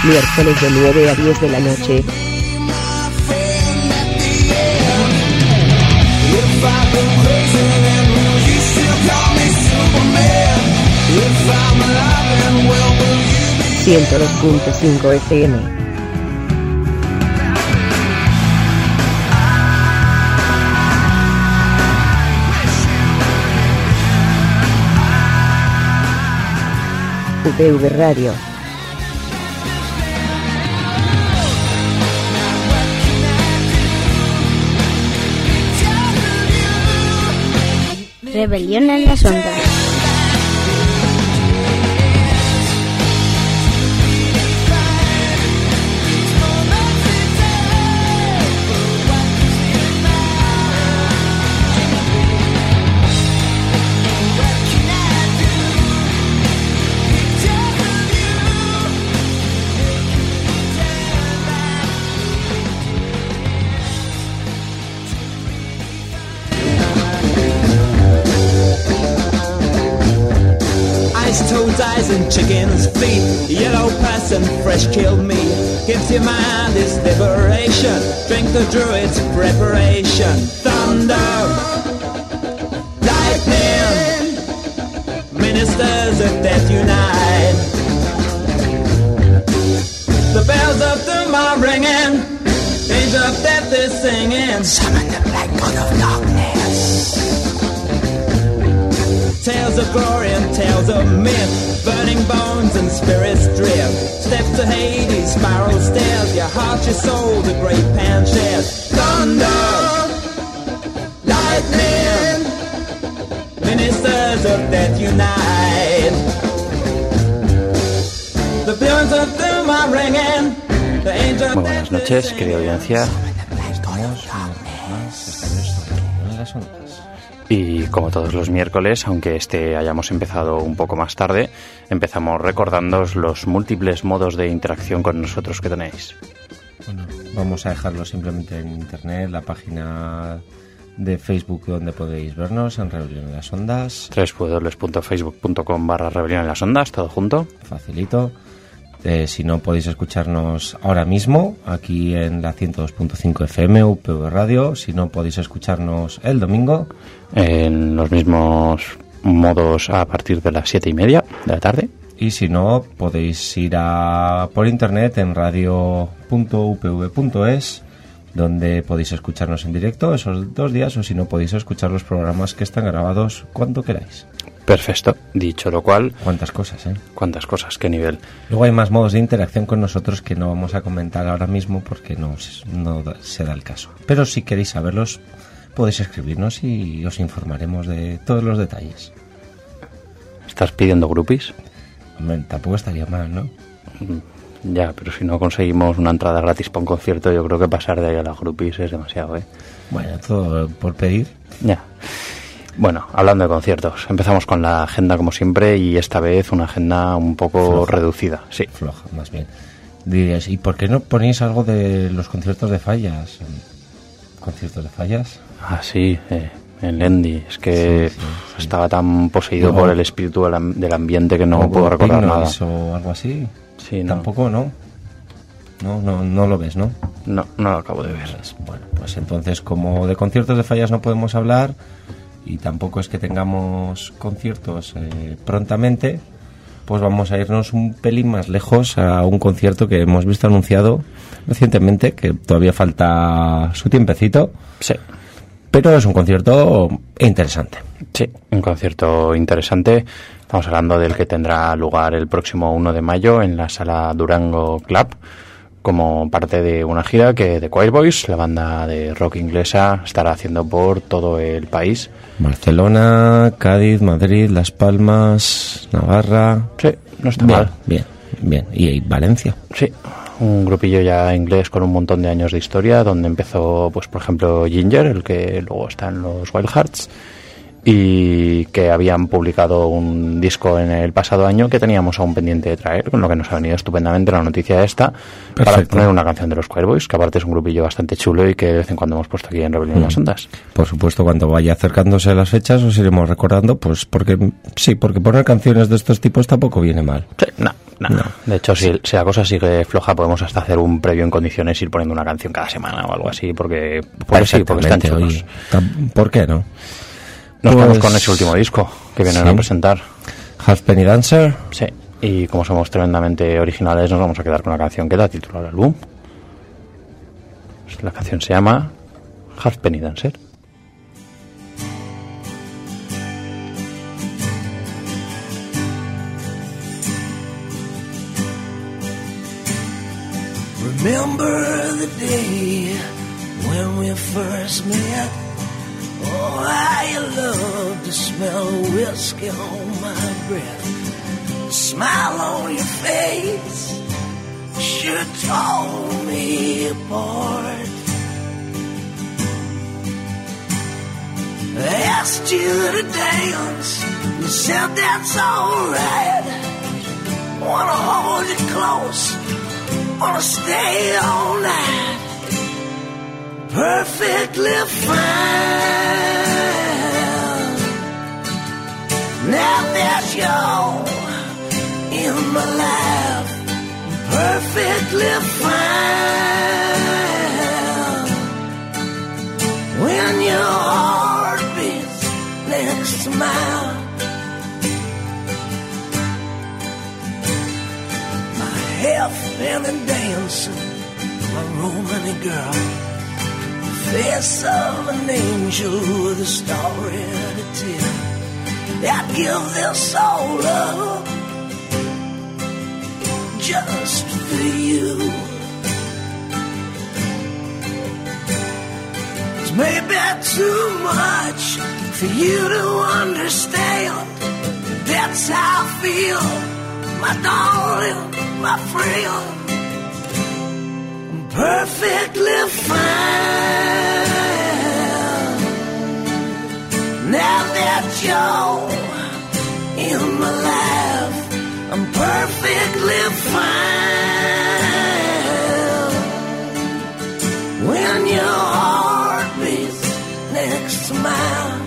Miércoles de 9 a 10 de la noche. ...102.5 FM. UPV Radio. Rebelión en las ondas. Eyes and chicken's feet, yellow pus and fresh killed meat. Gives your mind its liberation. Drink the druid's preparation. Thunder, lightning, ministers of death unite. The bells of doom are ringing, angels of death is singing. Summon the black god of darkness. Tales of glory and tales of myth, burning bones and spirits drift. Steps to Hades, spiral stairs, your heart, your soul, the great pan shares. Thunder, lightning, ministers of death unite. The bells of doom are ringing, the angel of Muy buenas noches, querida audiencia. Y como todos los miércoles, aunque hayamos empezado un poco más tarde, empezamos recordándoos los múltiples modos de interacción con nosotros que tenéis. Bueno, vamos a dejarlo simplemente en internet, la página de Facebook donde podéis vernos, en Rebelión en las Ondas. www.facebook.com/Rebelión en las Ondas, todo junto. Facilito. Si no, podéis escucharnos ahora mismo aquí en la 102.5 FM UPV Radio. Si no, podéis escucharnos el domingo en los mismos modos a partir de las 7:30 de la tarde. Y si no, podéis ir por internet en radio.upv.es, donde podéis escucharnos en directo esos 2 días, o si no, podéis escuchar los programas que están grabados cuando queráis. Perfecto, dicho lo cual... Cuántas cosas, ¿eh? Cuántas cosas, qué nivel. Luego hay más modos de interacción con nosotros que no vamos a comentar ahora mismo porque no se da el caso. Pero si queréis saberlos, podéis escribirnos y os informaremos de todos los detalles. ¿Estás pidiendo groupies? Hombre, tampoco estaría mal, ¿no? Ya, pero si no conseguimos una entrada gratis para un concierto, yo creo que pasar de ahí a las groupies es demasiado, ¿eh? Bueno, todo por pedir. Ya. Bueno, hablando de conciertos, empezamos con la agenda como siempre y esta vez una agenda un poco floja, reducida. Sí. Floja, más bien. Dirías, ¿y por qué no ponéis algo de los conciertos de Fallas? ¿Conciertos de Fallas? Ah, sí, en Lendi. Es que sí. Estaba tan poseído por el espíritu del ambiente que no puedo recordar nada. ¿O algo así? Sí, no. Tampoco, ¿no? No lo ves, ¿no? No lo acabo de ver. Bueno, pues entonces, como de conciertos de Fallas no podemos hablar... y tampoco es que tengamos conciertos prontamente, pues vamos a irnos un pelín más lejos a un concierto que hemos visto anunciado recientemente, que todavía falta su tiempecito. Sí. Pero es un concierto interesante. Sí, un concierto interesante. Estamos hablando del que tendrá lugar el próximo 1 de mayo en la Sala Durango Club, como parte de una gira que The Choir Boys, la banda de rock inglesa, estará haciendo por todo el país. Barcelona, Cádiz, Madrid, Las Palmas, Navarra... Sí, no está mal. Bien. ¿Y Valencia? Sí, un grupillo ya inglés con un montón de años de historia, donde empezó, pues por ejemplo, Ginger, el que luego está en los Wild Hearts, y que habían publicado un disco en el pasado año que teníamos aún pendiente de traer, con lo que nos ha venido estupendamente la noticia esta. Perfecto. Para poner una canción de los Choir Boys, que aparte es un grupillo bastante chulo y que de vez en cuando hemos puesto aquí en Rebelión en las Ondas. Por supuesto, cuando vaya acercándose las fechas os iremos recordando, pues porque poner canciones de estos tipos tampoco viene mal. Sí, no, No. De hecho, si la cosa sigue floja, podemos hasta hacer un previo en condiciones, ir poniendo una canción cada semana o algo así, porque están chulos. ¿Por qué no? Nos vamos con ese último disco que vienen a presentar. Halfpenny Dancer. Sí, y como somos tremendamente originales, nos vamos a quedar con la canción que da título al álbum. La canción se llama Halfpenny Dancer. Remember the day when we first met. Oh, how you love to smell whiskey on my breath. The smile on your face sure tore me apart. I asked you to dance, you said that's alright. Wanna hold you close, wanna stay all night. Perfectly fine. Now that you're in my life, perfectly fine. When your heart beats next to mine, my half-belly dancing, my Romany girl. Face of an angel with a story to tell. I'd give this all up just for you. It's maybe too much for you to understand. That's how I feel, my darling, my friend. Perfectly fine. Now that you're in my life, I'm perfectly fine. When your heart beats next to mine.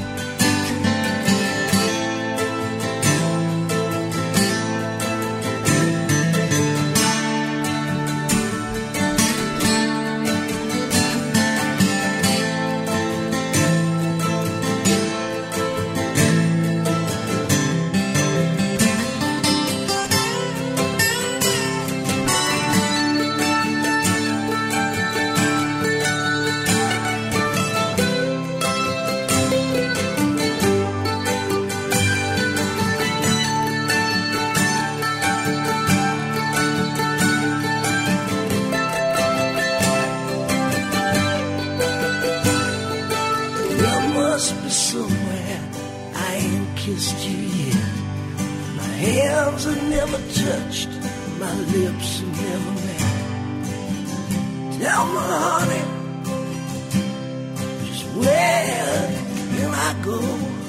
Hands have never touched, my lips have never met. Tell me, honey, just where can I go?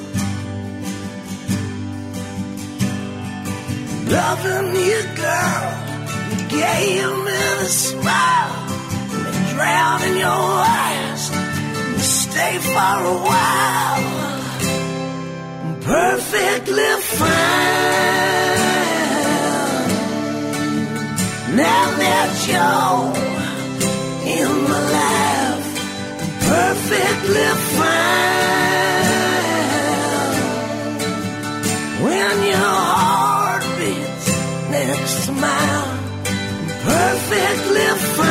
Loving you, girl, you gave me the smile. Me drown in your eyes, and stay for a while. Perfectly fine. Now that you're in my life, perfectly fine. When your heart beats next to mine, perfectly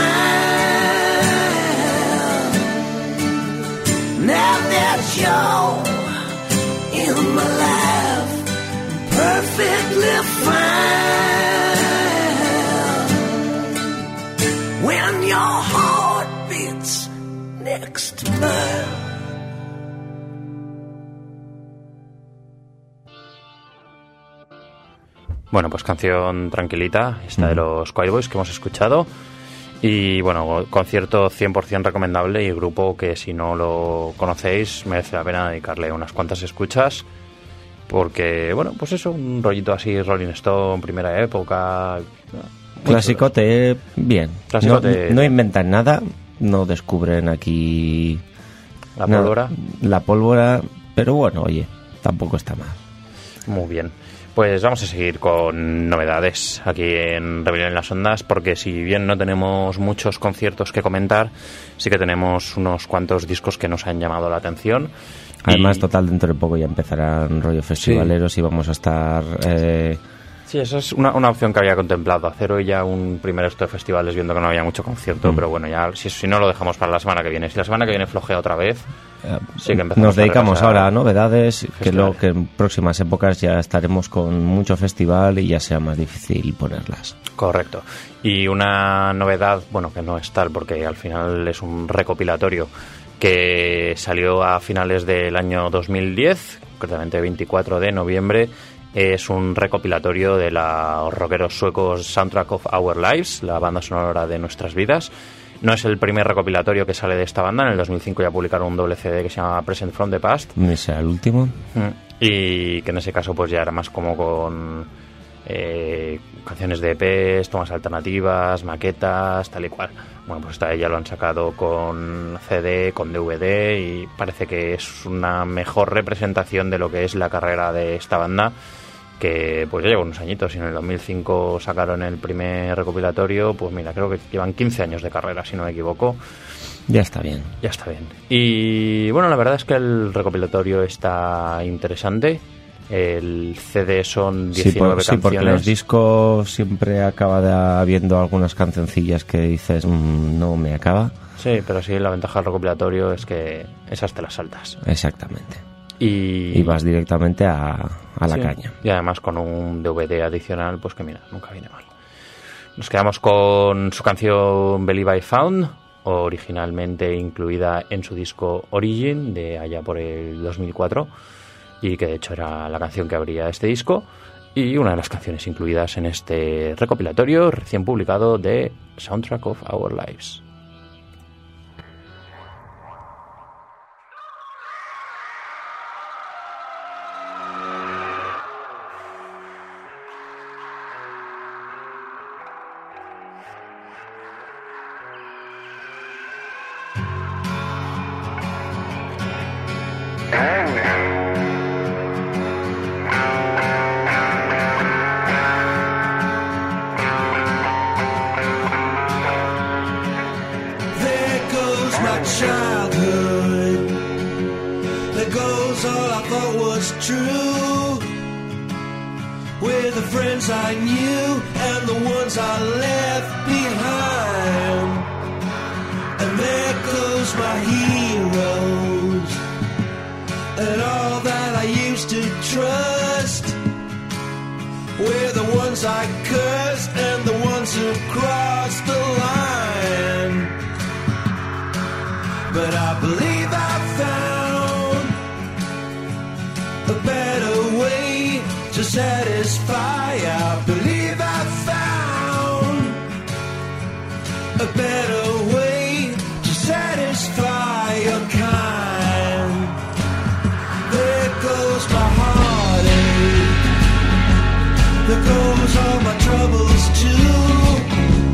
fine. Now that you're in my life, perfectly fine. When your heart beats next to mine. Bueno, pues canción tranquilita, esta de los Choir Boys que hemos escuchado. Y bueno, concierto 100% recomendable y grupo que si no lo conocéis merece la pena dedicarle unas cuantas escuchas porque, bueno, pues eso, un rollito así Rolling Stone, primera época. Clasicote, bien. Clasicote. No inventan nada, no descubren aquí la pólvora. La pólvora, pero bueno, oye, tampoco está mal. Muy bien. Pues vamos a seguir con novedades aquí en Rebelión en las Ondas, porque si bien no tenemos muchos conciertos que comentar, sí que tenemos unos cuantos discos que nos han llamado la atención. Además, total, dentro de poco ya empezarán rollo festivaleros y vamos a estar... Sí, esa es una opción que había contemplado, hacer hoy ya un primer esto de festivales viendo que no había mucho concierto, pero bueno, ya si no lo dejamos para la semana que viene. Si la semana que viene flojea otra vez, sí que nos dedicamos ahora a novedades, festivales. que en próximas épocas ya estaremos con mucho festival y ya sea más difícil ponerlas. Correcto. Y una novedad, bueno, que no es tal porque al final es un recopilatorio que salió a finales del año 2010, concretamente 24 de noviembre. Es un recopilatorio de los rockeros suecos Soundtrack of Our Lives, la banda sonora de nuestras vidas. No es el primer recopilatorio que sale de esta banda. En el 2005 ya publicaron un doble CD que se llama Present from the Past. ¿No será el último? Y que en ese caso pues ya era más como con canciones de EPs, tomas alternativas, maquetas, tal y cual. Bueno, pues esta ya lo han sacado con CD, con DVD, y parece que es una mejor representación de lo que es la carrera de esta banda, que pues ya lleva unos añitos. Y en el 2005 sacaron el primer recopilatorio. Pues mira, creo que llevan 15 años de carrera, si no me equivoco. Ya está bien. Ya está bien. Y bueno, la verdad es que el recopilatorio está interesante. El CD son 19 canciones. Sí, porque los discos siempre acaba habiendo algunas cancioncillas que dices, no me acaba. Sí, pero sí, la ventaja del recopilatorio es que esas te las saltas. Exactamente. Y vas directamente a la caña. Y además con un DVD adicional, pues que mira, nunca viene mal. Nos quedamos con su canción Believe I Found, originalmente incluida en su disco Origin de allá por el 2004, y que de hecho era la canción que abría este disco y una de las canciones incluidas en este recopilatorio recién publicado de Soundtrack of Our Lives. I knew and the ones I left behind. And there goes my heroes and all that I used to trust. We're the ones I cursed and the ones who crossed the line. But I believe I found a better way to satisfy. I believe I found a better way to satisfy your kind. There goes my heartache, there goes all my troubles too.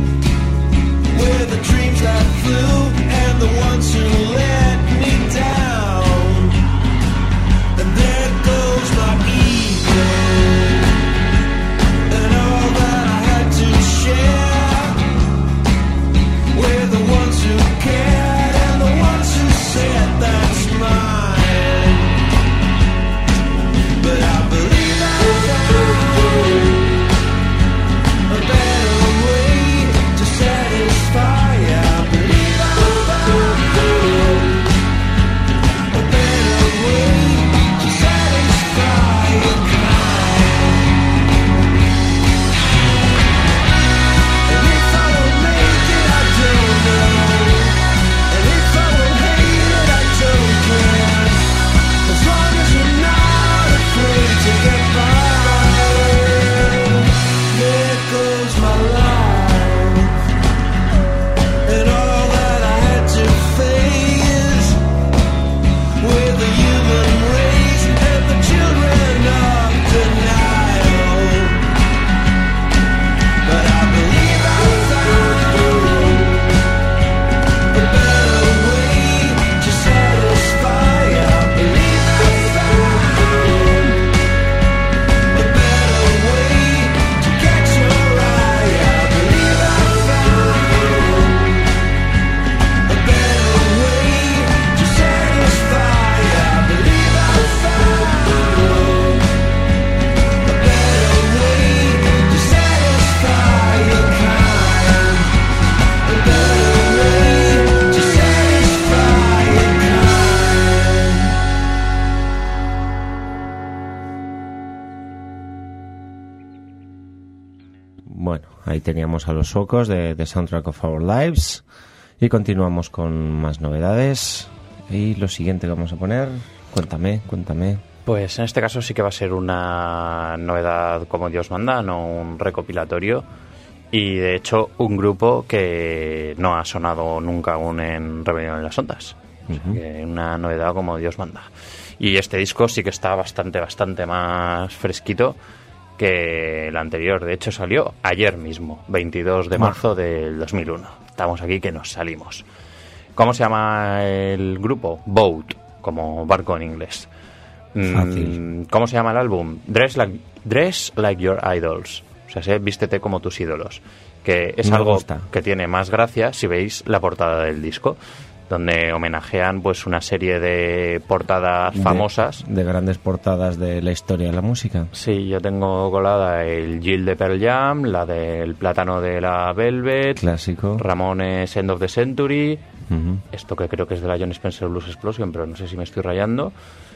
ahí teníamos a los suecos de The Soundtrack of Our Lives. Y continuamos con más novedades. Y lo siguiente que vamos a poner, cuéntame. Pues en este caso sí que va a ser una novedad como Dios manda, no un recopilatorio. Y de hecho un grupo que no ha sonado nunca aún en Rebelión en las Ondas. O sea, que una novedad como Dios manda. Y este disco sí que está bastante más fresquito que el anterior. De hecho salió ayer mismo, 22 de marzo del 2001. Estamos aquí que nos salimos. ¿Cómo se llama el grupo? Boat, como barco en inglés. Fácil. ¿Cómo se llama el álbum? Dress Like Your Idols. O sea, vístete como tus ídolos. Que es Me algo gusta. que tiene más gracia si veis la portada del disco, donde homenajean pues una serie de portadas famosas. De grandes portadas de la historia de la música. Sí, yo tengo colada el Jill de Pearl Jam, la del Plátano de la Velvet, Clásico. Ramones End of the Century, esto que creo que es de la John Spencer Blues Explosion, pero no sé si me estoy rayando.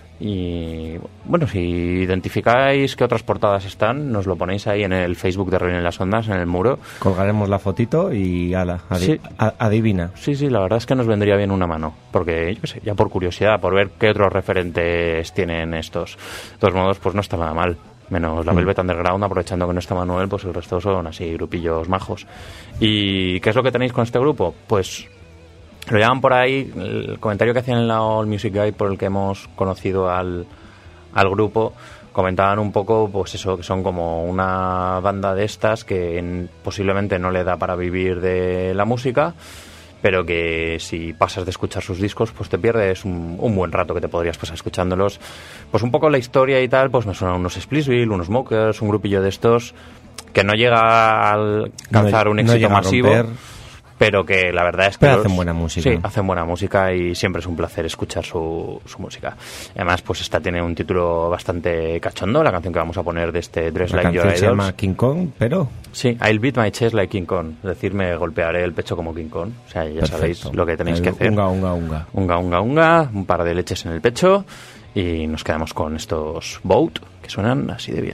Y bueno, si identificáis qué otras portadas están, nos lo ponéis ahí en el Facebook de Rebelión en las Ondas, en el muro. Colgaremos la fotito y ala, Sí. adivina. Sí, la verdad es que nos vendría bien una mano, porque yo qué sé, ya por curiosidad, por ver qué otros referentes tienen estos. De todos modos, pues no está nada mal. Menos la Velvet Underground, aprovechando que no está Manuel, pues el resto son así grupillos majos. ¿Y qué es lo que tenéis con este grupo? Pues lo llaman por ahí, el comentario que hacían en la All Music Guide, por el que hemos conocido al grupo, comentaban un poco, pues eso, que son como una banda de estas que posiblemente no le da para vivir de la música, pero que si pasas de escuchar sus discos, pues te pierdes un buen rato que te podrías pasar escuchándolos. Pues un poco la historia y tal, pues me suenan unos Splitsville, unos Smokers, un grupillo de estos que no llega a alcanzar un éxito llega a masivo, romper, pero que la verdad es que pero hacen buena música. Sí, hacen buena música y siempre es un placer escuchar su música. Además, pues esta tiene un título bastante cachondo, la canción que vamos a poner de este Dress La Like Your canción se Idols. llama King Kong, pero Sí, I'll beat my chest like King Kong. Es decir, me golpearé el pecho como King Kong. O sea, ya perfecto. sabéis lo que tenéis que hacer. Unga, unga, unga. Unga, unga, unga, un par de leches en el pecho y nos quedamos con estos Boat que suenan así de bien.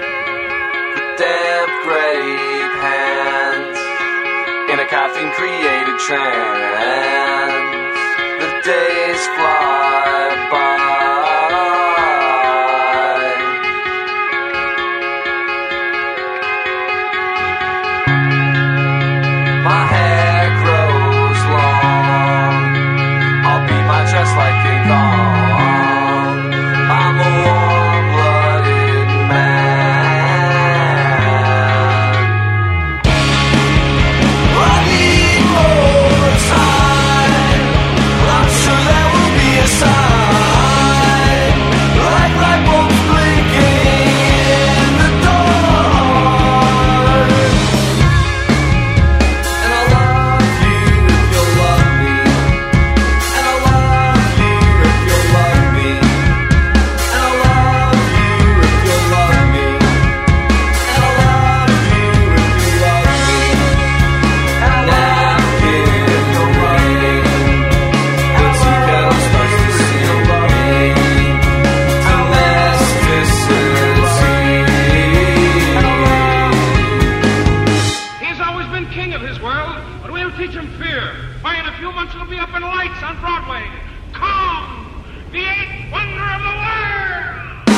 Damp grape hands in a caffeine created trance. The days fly by. My hair grows long. I'll beat my chest like King Kong. I'm a warm-blooded man. I need more time. I'm sure there will be a sign, like light bulbs blinking in the dark. And I love you if you'll love me. And I love you if you'll love me. And I love you if you'll love me. And I love you if you love me. And napkin you're writing, the tea kettle starts to seal me. Domesticity. He's always been king of his world, but we'll teach him fear. Why, in a few months he'll be up in lights on Broadway. Come, the eighth wonder of the world!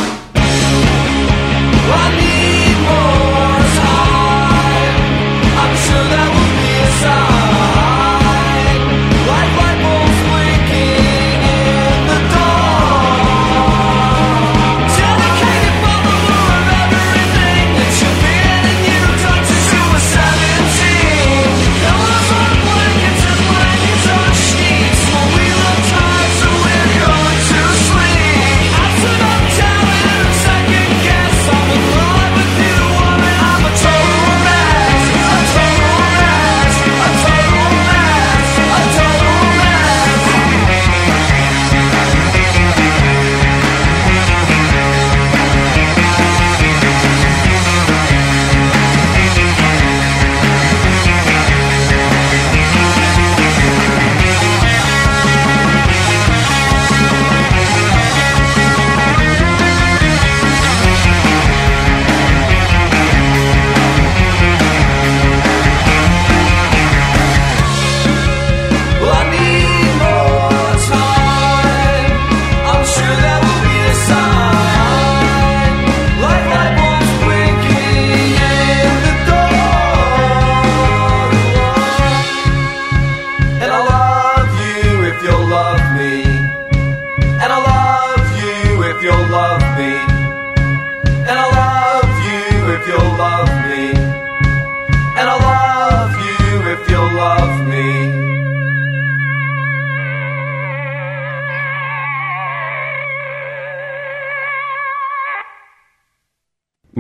I need more time. I'm sure there will be a sign, like light bulbs blinking in the dark. Dedicated follower of everything that you've been and you've done since you were 17. Pillows on blankets and blankets on sheets. Well, we love time, so we're going to sleep. I said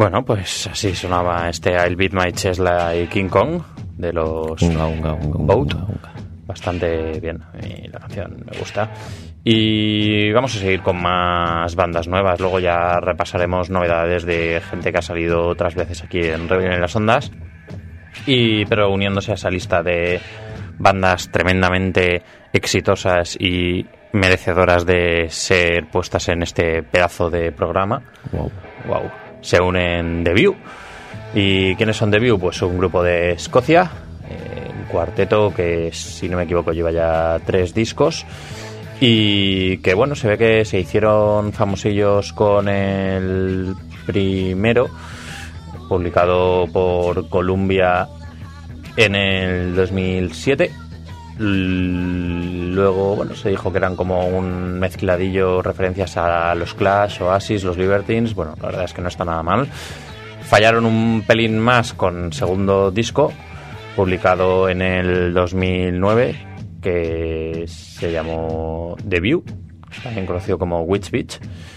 Bueno, pues así sonaba este I'll Beat My Chest Like King Kong de los Boat. Bastante bien, y la canción me gusta. Y vamos a seguir con más bandas nuevas. Luego ya repasaremos novedades de gente que ha salido otras veces aquí en Rebelión en las Ondas. Pero uniéndose a esa lista de bandas tremendamente exitosas y merecedoras de ser puestas en este pedazo de programa. Wow. Se unen The View. ¿Y quiénes son The View? Pues un grupo de Escocia, un cuarteto que, si no me equivoco, lleva ya 3 discos y que, bueno, se ve que se hicieron famosillos con el primero, publicado por Columbia en el 2007. Luego, bueno, se dijo que eran como un mezcladillo, referencias a los Clash, Oasis, los Libertines. Bueno, la verdad es que no está nada mal. Fallaron un pelín más con segundo disco, publicado en el 2009, que se llamó The View, también conocido como Witch Beach.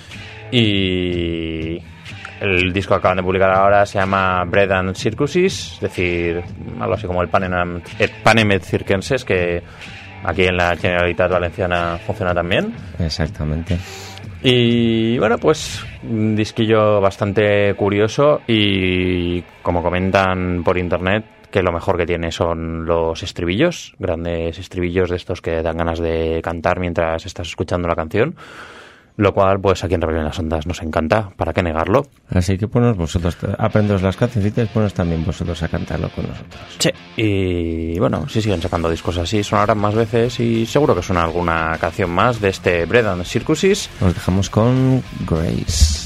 Y el disco que acaban de publicar ahora se llama Bread and Circuses, es decir, algo así como el Panem et Circenses, que aquí en la Generalitat Valenciana funciona también. Exactamente. Y bueno, pues un disquillo bastante curioso y, como comentan por internet, que lo mejor que tiene son los estribillos, grandes estribillos de estos que dan ganas de cantar mientras estás escuchando la canción. Lo cual, pues aquí en Rebelión en las Ondas nos encanta, ¿para qué negarlo? Así que ponos vosotros, aprendeos las cancioncitas y ponos también vosotros a cantarlo con nosotros. Sí, y bueno, si siguen sacando discos así, sonarán más veces y seguro que suena alguna canción más de este Bread and Circuses. Nos dejamos con Grace.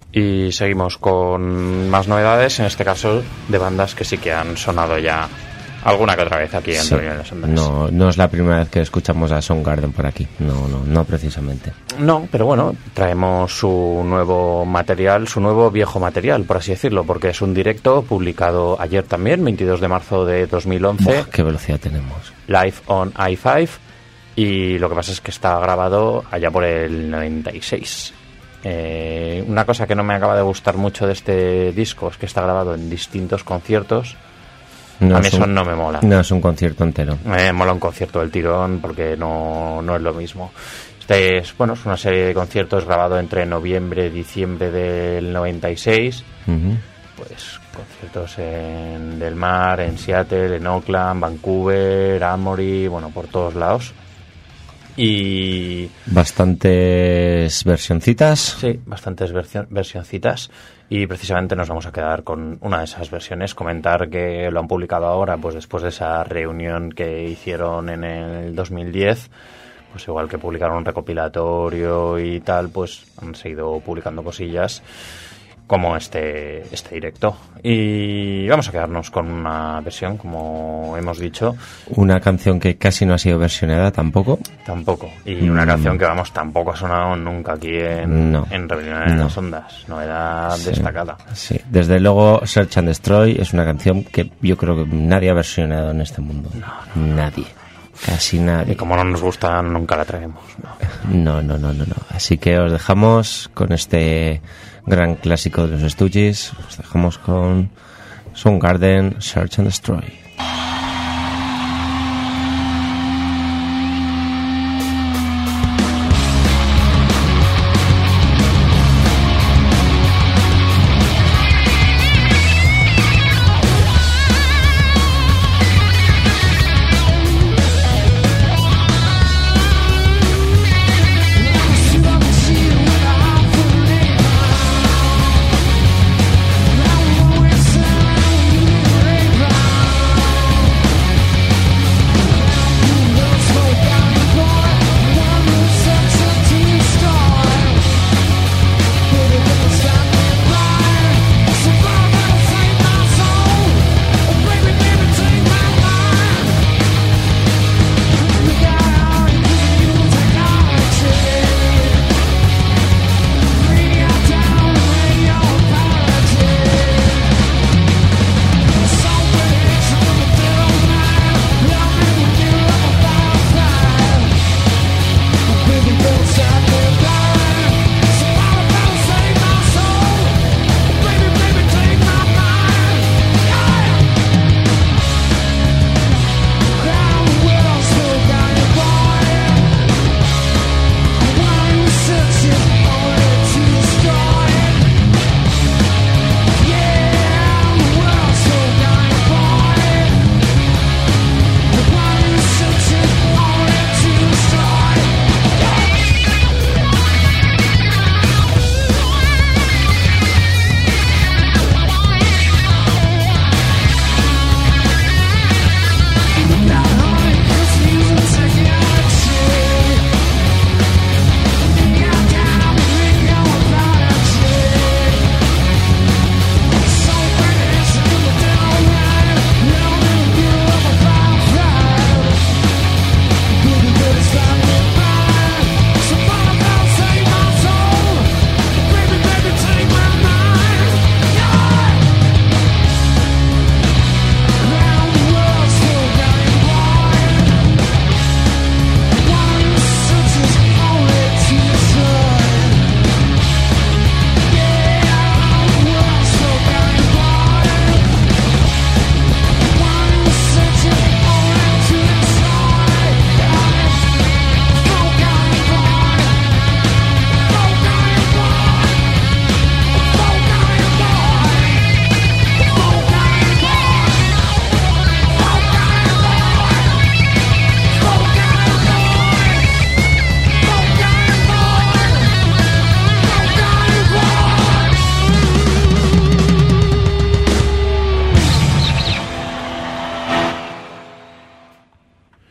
Y seguimos con más novedades, en este caso de bandas que sí que han sonado ya alguna que otra vez aquí en Sí. Reunión de las Ondas. No es la primera vez que escuchamos a Soundgarden por aquí. No precisamente. No, pero bueno, traemos su nuevo material, su nuevo viejo material, por así decirlo, porque es un directo publicado ayer también, 22 de marzo de 2011, Buah, qué velocidad tenemos. live on i5, y lo que pasa es que está grabado allá por el 96. Una cosa que no me acaba de gustar mucho de este disco es que está grabado en distintos conciertos. No A mí es eso un- no me mola. No es un concierto entero. Me mola un concierto del tirón porque no es lo mismo. Este es una serie de conciertos grabado entre noviembre y diciembre del 96. Ujú. Pues conciertos en Del Mar, en Seattle, en Oakland, Vancouver, Amory, por todos lados. Y Bastantes versioncitas. sí, bastantes versioncitas, y precisamente nos vamos a quedar con una de esas versiones. Comentar que lo han publicado ahora, pues después de esa reunión que hicieron en el 2010, pues igual que publicaron un recopilatorio y tal, pues han seguido publicando cosillas como este directo. Y vamos a quedarnos con una versión, como hemos dicho, Una canción que casi no ha sido versionada tampoco. tampoco. Y una canción que, tampoco ha sonado nunca aquí en Rebelión en No. las Ondas. Novedad Sí. destacada. Sí, desde luego Search and Destroy es una canción que yo creo que nadie ha versionado en este mundo. Nadie. Casi nadie. Y como no nos gusta, nunca la traemos. No. Así que os dejamos con este gran clásico de los Stooges. Os dejamos con Soundgarden, Search and Destroy. Grapevine.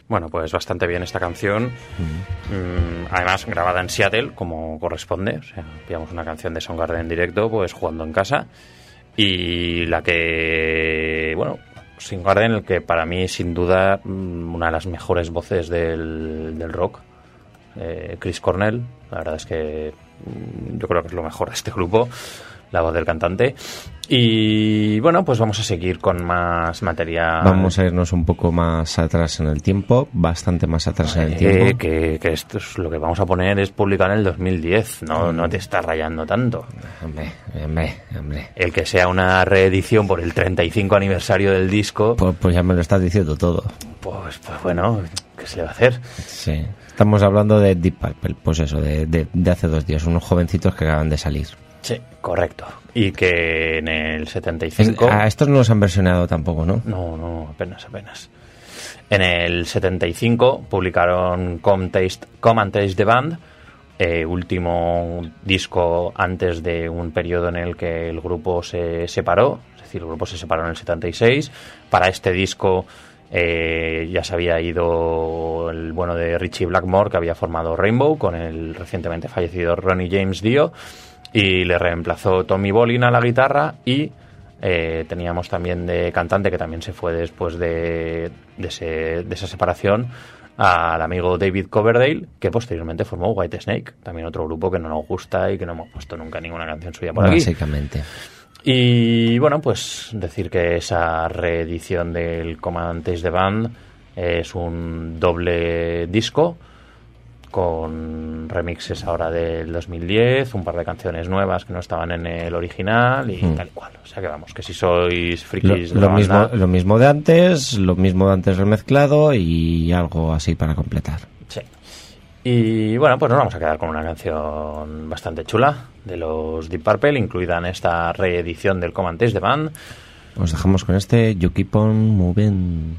Bueno, pues bastante bien esta canción. Además, grabada en Seattle, como corresponde. O sea, pillamos una canción de Soundgarden en directo, pues jugando en casa. Y la que, bueno, Soundgarden, el que para mí, sin duda, una de las mejores voces del rock. Chris Cornell, la verdad es que yo creo que es lo mejor de este grupo, la voz del cantante. Y bueno, pues vamos a seguir con más material. Vamos a irnos un poco más atrás en el tiempo, bastante más atrás en el tiempo. Que esto es lo que vamos a poner, es publicado en el 2010, no te está rayando tanto. Hombre. El que sea una reedición por el 35 aniversario del disco, Pues ya me lo estás diciendo todo. pues bueno, ¿qué se le va a hacer? Sí. Estamos hablando de Deep Purple, pues eso, de hace 2 días, unos jovencitos que acaban de salir. Sí, correcto. Y que en el 75... A estos no los han versionado tampoco, ¿no? No, apenas. En el 75 publicaron Come and Taste the Band, último disco antes de un periodo en el que el grupo se separó, es decir, el grupo se separó en el 76. Para este disco ya se había ido el bueno de Richie Blackmore, que había formado Rainbow con el recientemente fallecido Ronnie James Dio, y le reemplazó Tommy Bolin a la guitarra, y teníamos también de cantante, que también se fue después de esa separación, al amigo David Coverdale, que posteriormente formó Whitesnake, también otro grupo que no nos gusta y que no hemos puesto nunca ninguna canción suya por aquí. Básicamente. Y bueno, pues decir que esa reedición del Come and Taste the Band es un doble disco con remixes ahora del 2010, un par de canciones nuevas que no estaban en el original y tal y cual. O sea que vamos, que si sois frikis de la banda, lo mismo de antes remezclado y algo así para completar. sí. Y bueno, pues nos vamos a quedar con una canción bastante chula de los Deep Purple, incluida en esta reedición del Come and Taste the Band. Os dejamos con este You Keep On Moving.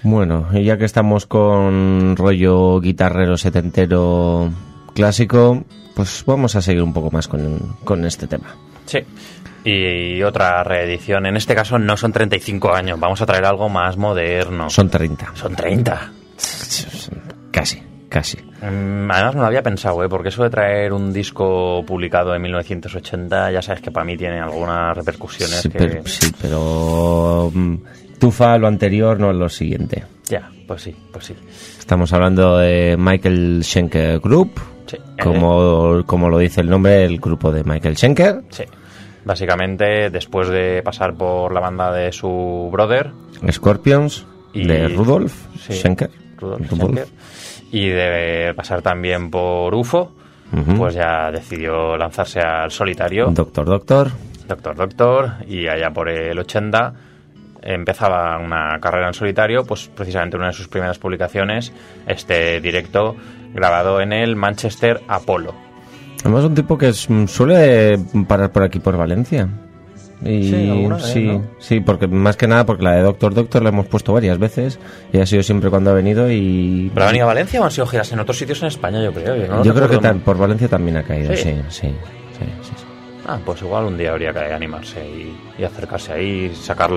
Bueno, y ya que estamos con rollo guitarrero setentero clásico, pues vamos a seguir un poco más con este tema. Sí. Y otra reedición. En este caso no son 35 años. Vamos a traer algo más moderno. Son 30. Son 30. Casi. Además no lo había pensado, porque eso de traer un disco publicado en 1980, ya sabes que para mí tiene algunas repercusiones. Sí, pero tufa lo anterior, no lo siguiente. Ya, pues sí. Estamos hablando de Michael Schenker Group, Sí. como lo dice el nombre, el grupo de Michael Schenker. Sí. Básicamente, después de pasar por la banda de su brother... Scorpions, y de Rudolf Schenker. Rudolf Schenker. Y de pasar también por UFO, pues ya decidió lanzarse al solitario. Doctor. Y allá por el 80 empezaba una carrera en solitario, pues precisamente una de sus primeras publicaciones, este directo grabado en el Manchester Apollo. Además un tipo que suele parar por aquí por Valencia. Y sí, alguna vez, ¿no? Sí, porque más que nada porque la de Doctor la hemos puesto varias veces y ha sido siempre cuando ha venido y... ¿Pero ha venido a Valencia o han sido giras en otros sitios en España, yo creo? Yo creo que por Valencia también ha caído, sí. Ah, pues igual un día habría que animarse y acercarse ahí,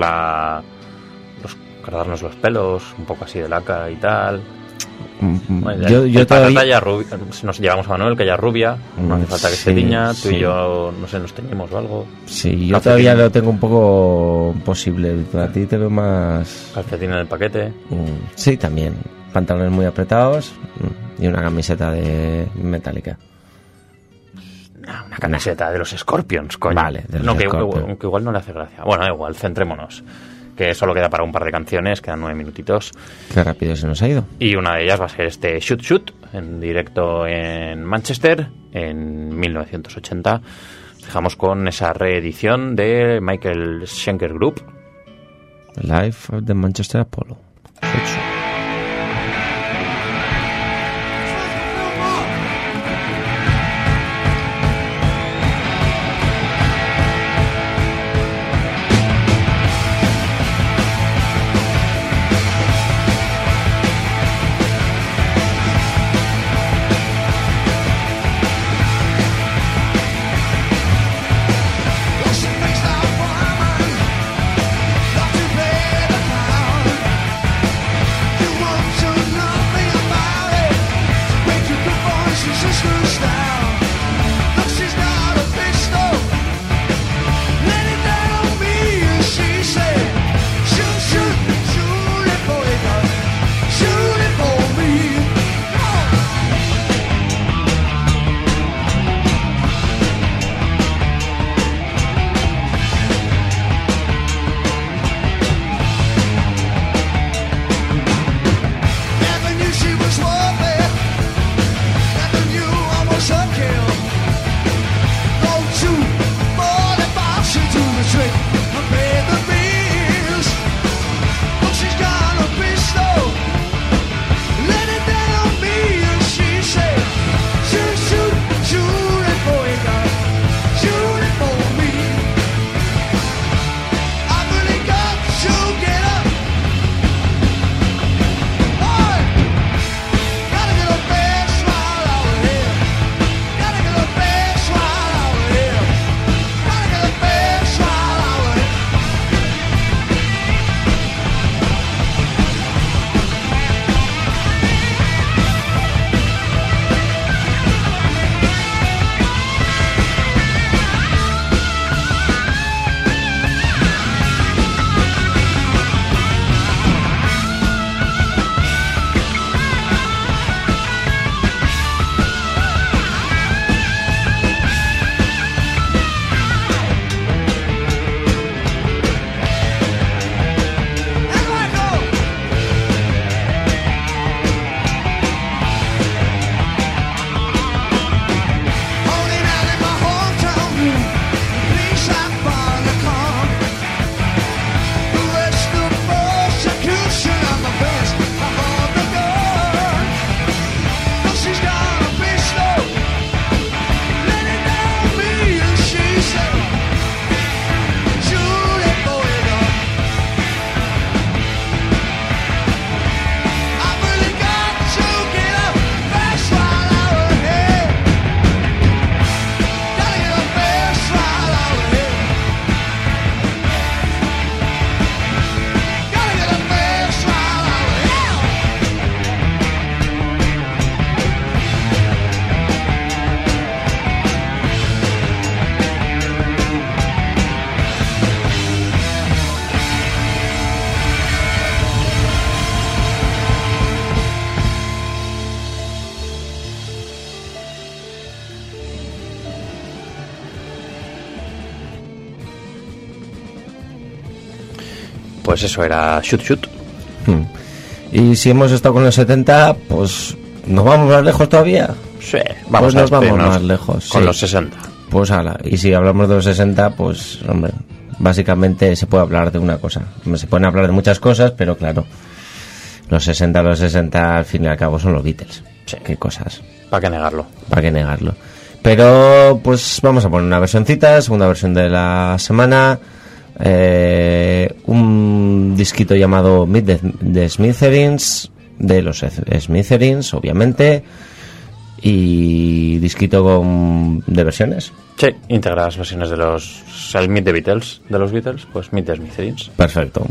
cargarnos los pelos, un poco así de laca y tal. Bueno, yo todavía ya nos llevamos a Manuel, que ya es rubia, no hace falta que se tiña, tú y yo, no sé, nos teñimos o algo. Sí, yo todavía lo tengo un poco posible, a ti te veo más... Calcetín en el paquete. Sí, también, pantalones muy apretados y una camiseta de metálica. Una camiseta de los Scorpions, coño. Vale, de los Scorpions. Aunque igual no le hace gracia. Bueno, da igual, centrémonos. Que solo queda para un par de canciones, quedan 9 minutitos. Qué rápido se nos ha ido. Y una de ellas va a ser este Shoot Shoot, en directo en Manchester, en 1980. Dejamos con esa reedición de Michael Schenker Group. Live of the Manchester Apollo. Not to play the clown. Pues eso era Shoot Shoot. Y si hemos estado con los 70, pues ¿nos vamos más lejos todavía? Sí, vamos Pues a nos vamos despedirnos más lejos, con sí. los 60. Pues ala, y si hablamos de los 60, pues hombre, básicamente se puede hablar de una cosa. Se pueden hablar de muchas cosas, pero claro, los 60 al fin y al cabo son los Beatles. Sí. Qué cosas, ¿Para qué negarlo? para qué negarlo. Pero pues vamos a poner una versioncita, segunda versión de la semana, un disquito llamado Meet the Smithereens, de los Smithereens, obviamente, y disquito de versiones. Sí, íntegras versiones de los... El Meet the Beatles, de los Beatles, pues Meet the Smithereens. Perfecto.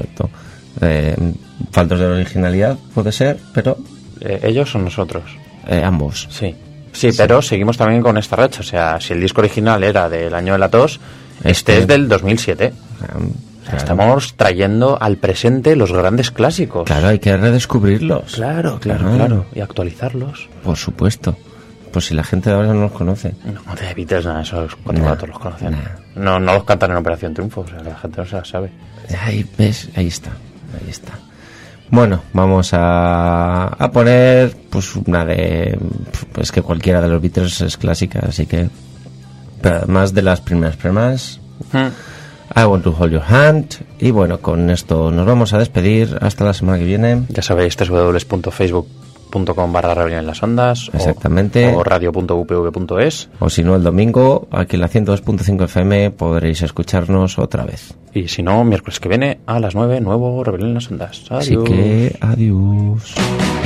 Faltos de originalidad, puede ser, pero ¿Ellos o nosotros? ambos. Sí. Sí, pero seguimos también con esta racha. O sea, si el disco original era del año de la tos, este es del 2007. Claro. Estamos trayendo al presente los grandes clásicos. Claro, hay que redescubrirlos. Claro. Y actualizarlos. Por supuesto. Pues si la gente de ahora no los conoce. No te Beatles, nada, esos cuatro Nah, gatos los conocen. nah. No los cantan en Operación Triunfo, o sea, la gente no se la sabe. Ahí ves, ahí está. Bueno, vamos a poner pues una de... Pues que cualquiera de los Beatles es clásica, así que... Pero además de las primeras... I Want to Hold Your Hand. Y bueno, con esto nos vamos a despedir. Hasta la semana que viene. Ya sabéis, www.facebook.com/rebelión en las ondas. Exactamente. O radio.upv.es. O si no, el domingo, aquí en la 102.5 FM, podréis escucharnos otra vez. Y si no, miércoles que viene a las 9, nuevo Rebelión en las ondas. Adiós. Así que, adiós.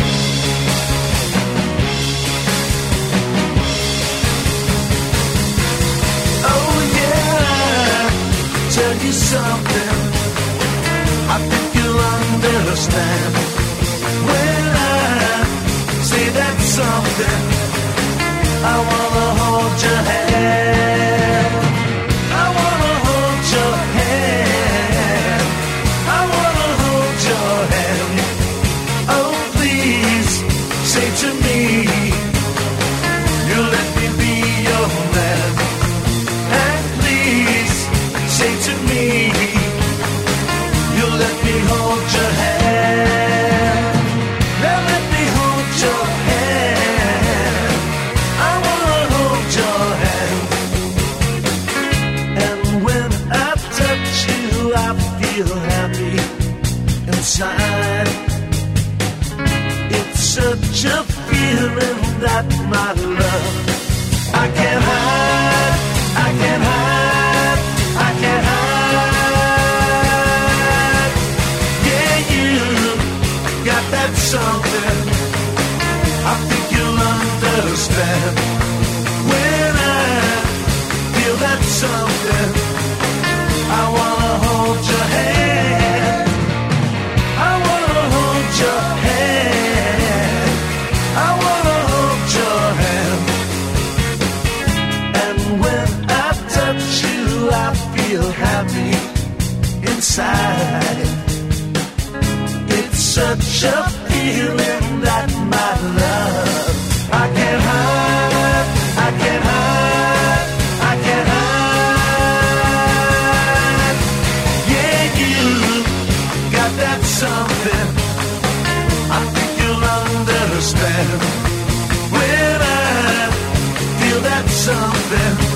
Oh yeah, tell you something. I think you'll understand when I say that something. I wanna hold your hand. I wanna hold your hand. I wanna hold your hand. Oh please, say to me, you let me be your man. And please, say to me, you let me hold your hand. Now let me hold your hand. I wanna hold your hand. And when I touch you, I feel happy inside. It's such a feeling that my love I can't hide, I can't hide, I can't hide. Yeah, you got that something. I think you'll understand when I feel that something. I wanna hold your hand. I wanna hold your hand. I wanna hold your hand. And when I touch you, I feel happy inside. It's such a feeling that my love I can't hide, I can't hide, I can't hide. Yeah, you got that something. I think you'll understand when I feel that something.